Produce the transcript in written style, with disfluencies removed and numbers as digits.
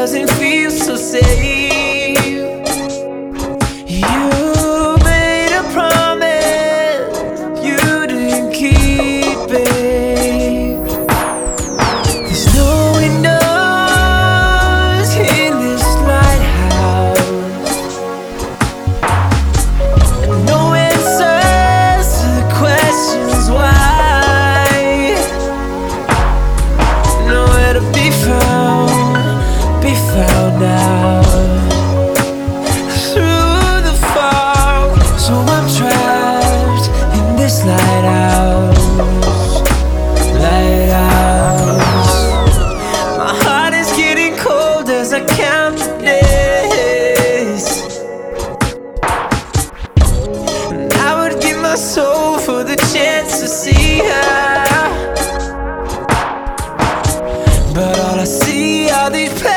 doesn't feel so safe. You made a promise you didn't keep it. There's no windows in this lighthouse, no answers to the questions why. Nowhere to be found now. Through the fog, so I'm trapped in this lighthouse. My heart is getting cold as I count the days, and I would give my soul for the chance to see her. But all I see are these